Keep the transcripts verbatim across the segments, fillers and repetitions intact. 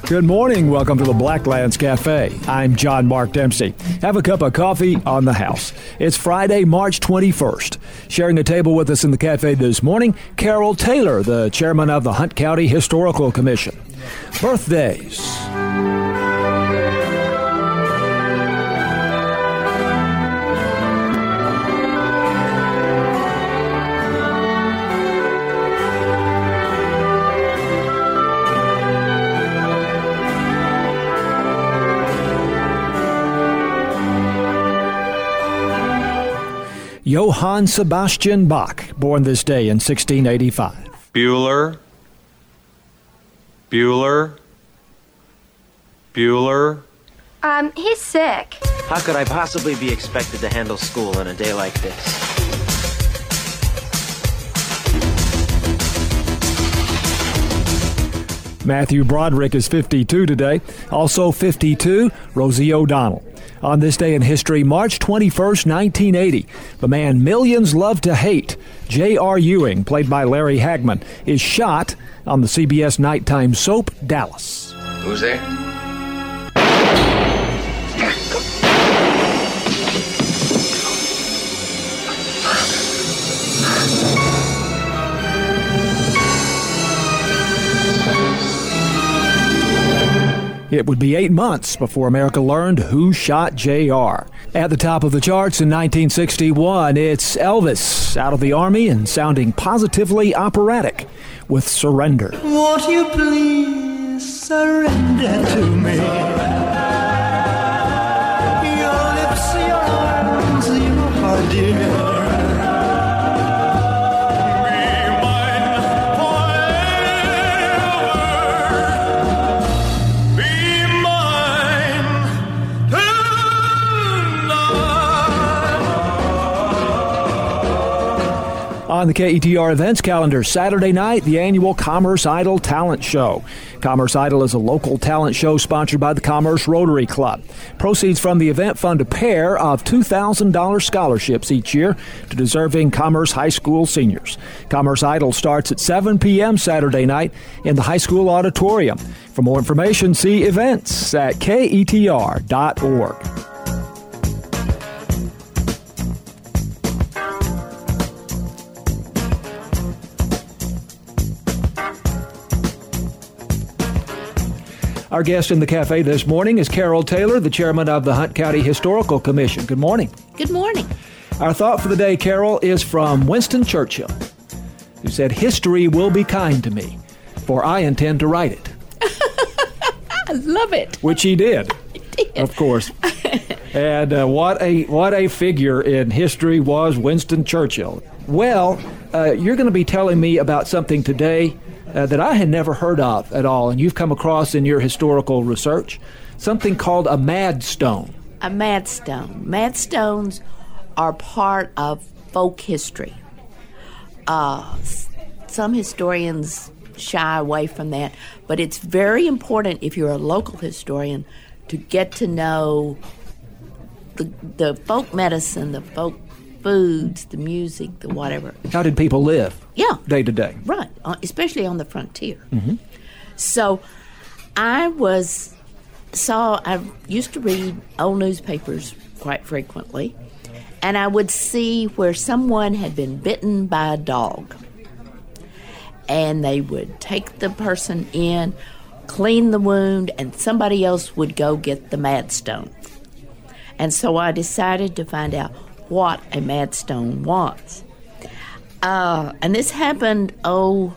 Good morning. Welcome to the Blacklands Cafe. I'm John Mark Dempsey. Have a cup of coffee on the house. It's Friday, March twenty-first. Sharing a table with us in the cafe this morning, Carol Taylor, the chairman of the Hunt County Historical Commission. Birthdays. Johann Sebastian Bach, born this day in sixteen eighty-five. Bueller, Bueller, Bueller. Um, he's sick. How could I possibly be expected to handle school on a day like this? Matthew Broderick is fifty-two today. Also fifty-two, Rosie O'Donnell. On this day in history, March twenty-first, nineteen eighty, the man millions love to hate, J R. Ewing, played by Larry Hagman, is shot on the C B S nighttime soap Dallas. Who's there? It would be eight months before America learned who shot J R. At the top of the charts in nineteen sixty-one, it's Elvis, out of the Army and sounding positively operatic with Surrender. Won't you please surrender to me? Your lips, your arms, your heart, dear. On the K E T R events calendar, Saturday night, the annual Commerce Idol Talent Show. Commerce Idol is a local talent show sponsored by the Commerce Rotary Club. Proceeds from the event fund a pair of two thousand dollars scholarships each year to deserving Commerce High School seniors. Commerce Idol starts at seven p.m. Saturday night in the high school auditorium. For more information, see events at K E T R dot org. Our guest in the cafe this morning is Carol Taylor, the chairman of the Hunt County Historical Commission. Good morning. Good morning. Our thought for the day, Carol, is from Winston Churchill, who said, "History will be kind to me, for I intend to write it." I love it. Which he did, He did. of course. And uh, what a what a figure in history was Winston Churchill. Well, uh, you're going to be telling me about something today Uh, that I had never heard of at all, and you've come across in your historical research, something called a madstone. A madstone. Madstones are part of folk history. Uh, s- some historians shy away from that, but it's very important if you're a local historian to get to know the, the folk medicine, the folk foods, the music, the whatever. How did people live? Yeah. Day to day. Right, uh, especially on the frontier. Mm-hmm. So I was, saw, I used to read old newspapers quite frequently, and I would see where someone had been bitten by a dog. And they would take the person in, clean the wound, and somebody else would go get the madstone. And so I decided to find out what a madstone was. Uh, and this happened, oh,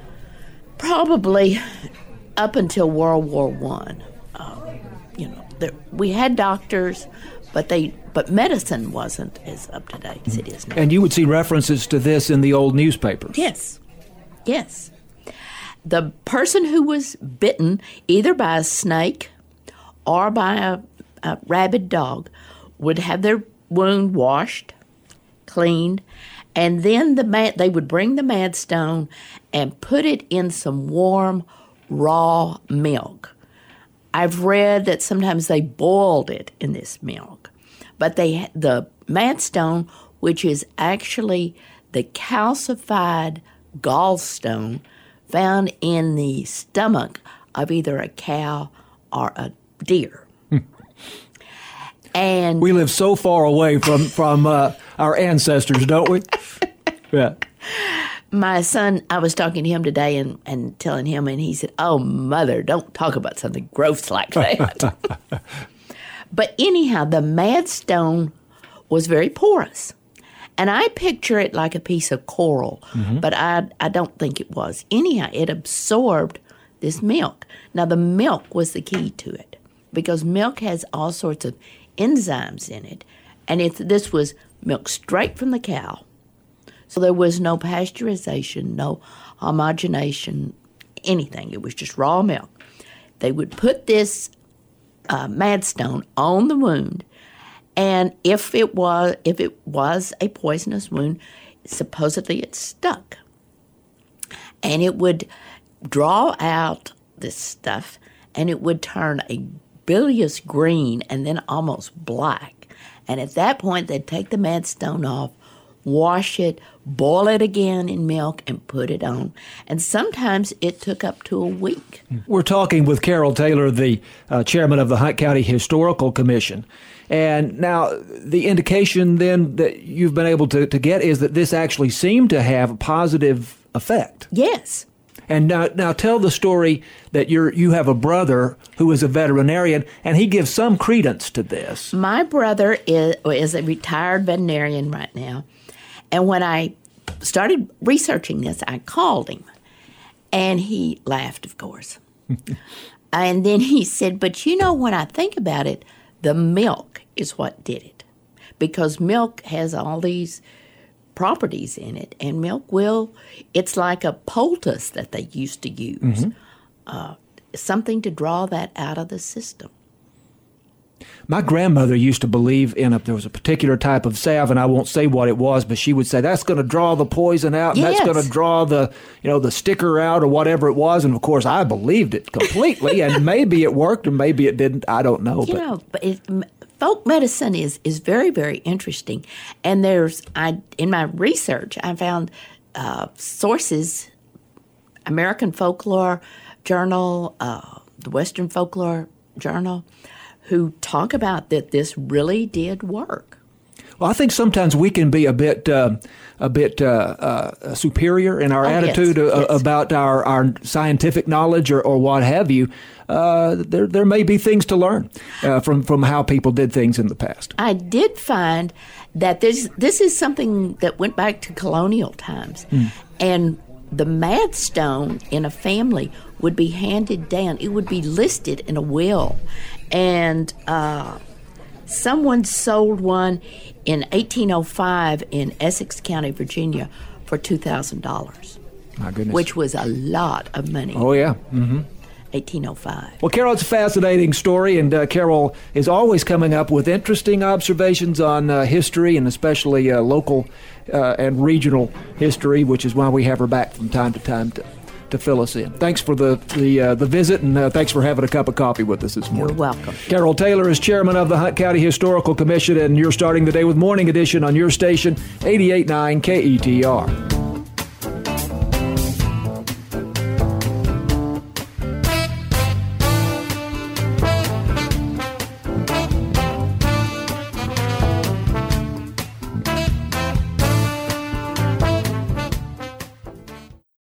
probably up until World War One. Uh, you know, there, we had doctors, but they but medicine wasn't as up to date as it is now. And you would see references to this in the old newspapers. Yes, yes. The person who was bitten either by a snake or by a, a rabid dog would have their wound washed, cleaned, and then the mad, they would bring the madstone and put it in some warm, raw milk. I've read that sometimes they boiled it in this milk, but they the madstone, which is actually the calcified gallstone found in the stomach of either a cow or a deer. And we live so far away from, from uh, our ancestors, don't we? Yeah. My son, I was talking to him today and, and telling him, and he said, "Oh, Mother, don't talk about something gross like that." But anyhow, the Madstone was very porous. And I picture it like a piece of coral, mm-hmm. but I, I don't think it was. Anyhow, it absorbed this milk. Now, the milk was the key to it because milk has all sorts of enzymes in it. And it, this was milk straight from the cow. So there was no pasteurization, no homogenation, anything. It was just raw milk. They would put this uh, Madstone on the wound, and if it was if it was a poisonous wound, supposedly it stuck, and it would draw out this stuff, and it would turn a bilious green and then almost black. And at that point, they'd take the Madstone off, wash it, boil it again in milk, and put it on. And sometimes it took up to a week. We're talking with Carol Taylor, the uh, chairman of the Hunt County Historical Commission. And now the indication then that you've been able to, to get is that this actually seemed to have a positive effect. Yes. And now, now tell the story that you're you have a brother who is a veterinarian, and he gives some credence to this. My brother is, is a retired veterinarian right now. And when I started researching this, I called him, and he laughed, of course. And then he said, "But you know, when I think about it, the milk is what did it, because milk has all these properties in it, and milk will, it's like a poultice that they used to use, mm-hmm. uh, something to draw that out of the system." My grandmother used to believe in a, there was a particular type of salve, and I won't say what it was, but she would say that's going to draw the poison out, and yes. that's going to draw the, you know, the sticker out or whatever it was. And of course, I believed it completely, and maybe it worked, or maybe it didn't. I don't know. You but. know, but it, folk medicine is is very, very interesting. And there's, I in my research, I found uh, sources, American Folklore Journal, uh, the Western Folklore Journal, who talk about that this really did work. Well, I think sometimes we can be a bit, uh, a bit uh, uh, superior in our oh, attitude yes, uh, yes. about our, our scientific knowledge or, or what have you. Uh, there, there may be things to learn uh, from from how people did things in the past. I did find that this this is something that went back to colonial times, mm. and the Madstone in a family would be handed down. It would be listed in a will, and uh, someone sold one in eighteen oh five in Essex County, Virginia, for two thousand dollars. My goodness. Which was a lot of money. Oh, yeah. Mm-hmm. eighteen oh five. Well, Carol, it's a fascinating story, and uh, Carol is always coming up with interesting observations on uh, history, and especially uh, local uh, and regional history, which is why we have her back from time to time to, to fill us in. Thanks for the the, uh, the visit, and uh, thanks for having a cup of coffee with us this morning. You're welcome. Carol Taylor is chairman of the Hunt County Historical Commission, and you're starting the day with Morning Edition on your station, eighty-eight point nine K E T R.